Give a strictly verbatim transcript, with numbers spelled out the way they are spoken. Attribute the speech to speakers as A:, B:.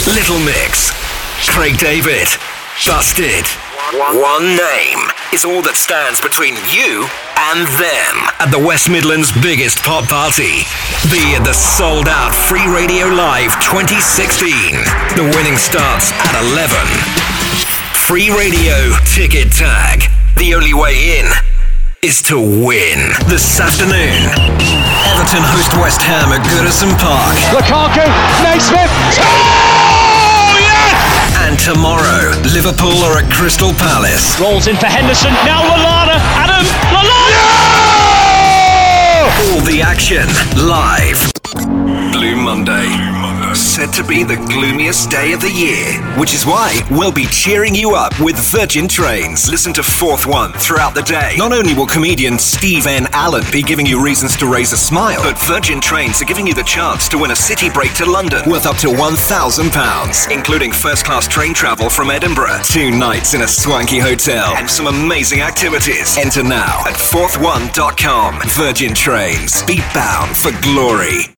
A: Little Mix, Craig David, Busted. One name is all that stands between you and them at the West Midlands' biggest pop party. Be at the sold-out Free Radio Live twenty sixteen. The winning starts at eleven. Free Radio ticket tag. The only way in is to win. This afternoon, Everton host West Ham at Goodison Park.
B: Lukaku, Naismith. Oh, yes!
A: And tomorrow, Liverpool are at Crystal Palace.
B: Rolls in for Henderson. Now Lallana. Adam Lallana.
A: All the action live. Blue Monday. Said to be the gloomiest day of the year, which is why we'll be cheering you up with Virgin Trains. Listen to Fourth One throughout the day. Not only will comedian Steve N. Allen be giving you reasons to raise a smile, but Virgin Trains are giving you the chance to win a city break to London worth up to one thousand pounds, including first-class train travel from Edinburgh, two nights in a swanky hotel, and some amazing activities. Enter now at fourth one dot com. Virgin Trains. Be bound for glory.